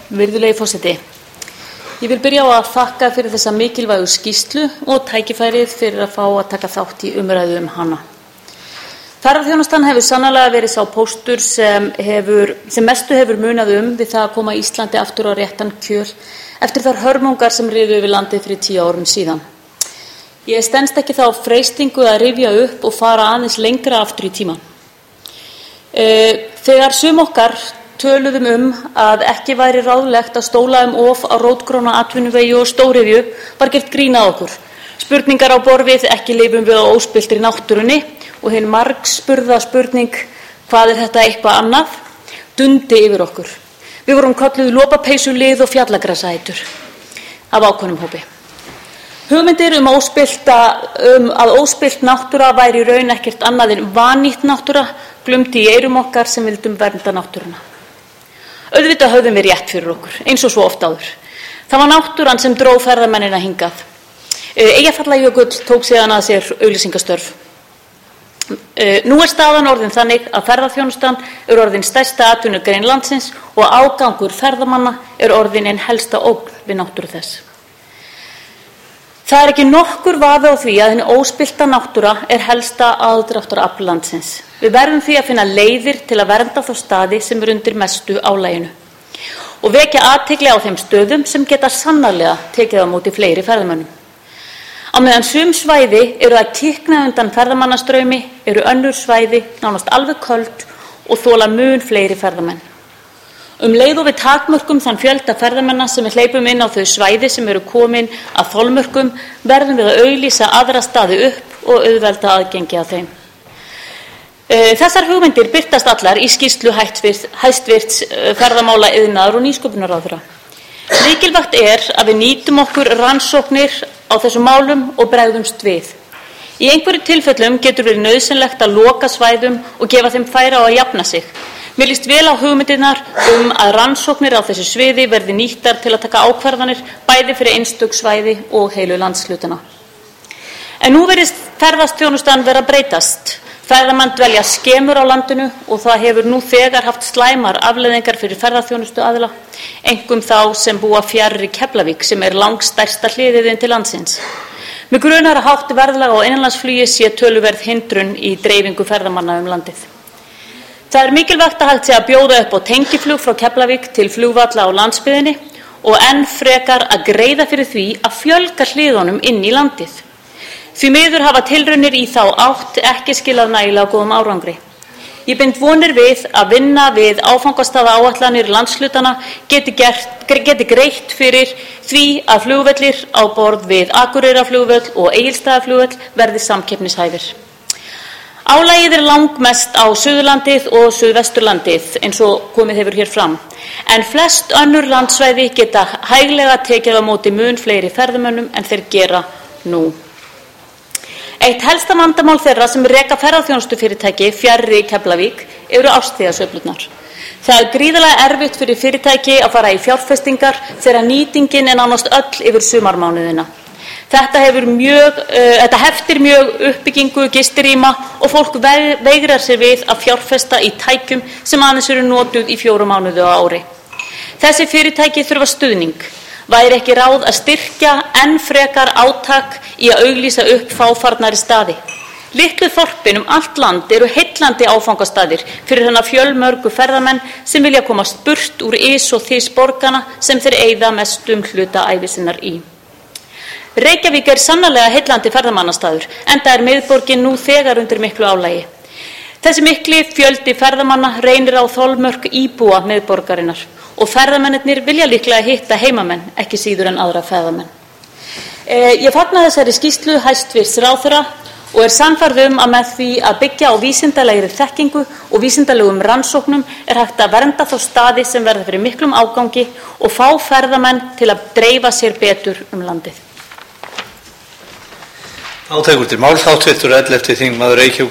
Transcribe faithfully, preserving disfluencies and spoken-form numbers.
Virðulegi forseti. Ég vil byrja á að þakka fyrir þessa mikilvægu skýrslu og tækifærið fyrir að fá að taka þátt í umræðu um hana. Ferðaþjónustan hefur sannarlega verið sá póstur sem, hefur, sem mestu hefur munað um við það að koma Íslandi aftur á réttan kjöl eftir þær hörmungar sem riðu yfir landið fyrir tíu árum síðan. Ég stenst ekki þá freistingu að rifja upp og fara aðeins lengra aftur í tímann. Þegar sum okkar töluðum um að ekki væri ráðlegt að stóla um of á rótgróna atvinnuvegi og stóriðju var gert grín að okkur. Spurningar á borð við ekki lifum við á óspilltri náttúrunni og hin margspurða spurning hvað er þetta eitthvað annað dundi yfir okkur. Við vorum kölluð lopapeysulið og fjallagrasætur af ákveðnum hópi. Hugmyndir um, óspillta, um að óspillt náttúra væri í raun ekkert annað en vannýtt náttúra glumdi í eyrum okkar sem vildum vernda náttúruna. Auðvitað höfðum við rétt fyrir okkur, eins og svo oft áður. Það var náttúran sem dró ferðamennina hingað. Eyjafjallajökull tók síðan að sér auglýsingastörf. Nú er staðan orðin þannig að ferðaþjónustan er orðin stærsta atvinnugrein landsins og ágangur ferðamanna er orðin ein helsta ógn við náttúru þess. Það er ekki nokkur vafi á því að hin óspillta náttúra er helsta aðdráttarafl landsins. Við verðum því að finna leiðir til að vernda þá staði sem er undir mestu álaginu og vekja athygli á þeim stöðum sem geta sannarlega tekið á móti fleiri ferðamönnum. Á meðan sum svæði eru að kikna undan ferðamannastraumi eru önnur svæði nánast alveg köld og þola mun fleiri ferðamenn. Um leið og við takmörkum þann fjölda ferðamanna sem við hleypum inn á þau svæði sem eru komin að þolmörkum verðum við að auglýsa aðra staði upp og auðvelda aðgengi að þeim. Þessar hugmyndir birtast allar í skýrslu hæstvirts ferðamála, iðnaðar og nýsköpunarráðherra. Mikilvægt er að við nýtum okkur rannsóknir á þessum málum og bregðumst við. Í einhverju tilfellum getur verið nauðsynlegt að loka svæðum og gefa þeim færi á að jafna sig. Mér líst vel á hugmyndirnar um að rannsóknir á þessu sviði verði nýttar til að taka ákvarðanir bæði fyrir einstök svæði og heilu landshlutana. En nú virðist ferðaþjónustan vera að breytast. Ferðamenn dvelja skemur á landinu og það hefur nú þegar haft slæmar afleiðingar fyrir ferðaþjónustu aðila, einkum þá sem búa fjarri Keflavík sem er langstærsta hliðið til landsins. Mig grunar að hátt verðlag á innanlandsflugi sé töluverð hindrun í dreifingu ferðamanna um landið. Það er mikilvægt að hægt sé að bjóða upp á tengiflug frá Keflavík til flugvalla á landsbyggðinni og enn frekar að greiða fyrir því að fjölga hliðunum inn í landið. Því miður hafa tilraunir í þá átt ekki skilað nægilega góðum árangri. Ég bind vonir við að vinna við áfangastaða áætlanir landshlutana geti, gert, geti greitt fyrir því að flugvellir á borð við Akureyrarflugvöll og Egilsstaðaflugvöll verði samkeppnishæfir. Álagið er langmest á Suðurlandið og Suðvesturlandið eins og komið hefur hér fram, en flest önnur landsvæði geta hæglega tekið á móti mun fleiri ferðamönnum en þeir gera nú. Eitt helsta vandamál þeirra sem reka ferðaþjónustufyrirtæki fjarri Keflavík eru árstíðasveiflurnar. Það er gríðarlega erfitt fyrir fyrirtæki að fara í fjárfestingar þegar nýtingin er nánast öll yfir sumarmánuðina. Þetta, hefur mjög, uh, þetta heftir mjög uppbyggingu gistirýma og fólk veigrar sér við að fjárfesta í tækjum sem aðeins eru notuð í fjóra mánuði á ári. Þessi fyrirtæki þurfa stuðning. Væri ekki ráð að styrkja enn frekar átak í að auglýsa upp fáfarnari staði. Litlu þorpin um allt land eru heillandi áfangastaðir fyrir þennan fjölmörgu ferðamenn sem vilja komast burt úr ys og þys borgana sem þeir eyða mestum hluta ævi sinnar í. Reykjavík er sannarlega heillandi ferðamannastaður, enda er miðborgin nú þegar undir miklu álagi. Þessi mikli fjöldi ferðamanna reynir á þolmörk íbúa miðborgarinnar og ferðamennirnir vilja líklega hitta heimamenn, ekki síður en aðra ferðamenn. Eh, ég fagna þessari skýrslu hæstvirts ráðherra og er sannfærð um að með því að byggja á vísindalegri þekkingu og vísindalegum rannsóknum er hægt að vernda þá staði sem verða fyrir miklum ágangi og fá ferðamenn til að dreifa sér betur um landið. Þá tekur til máls háttvirtur ellefti þingmaður Reykjavíkur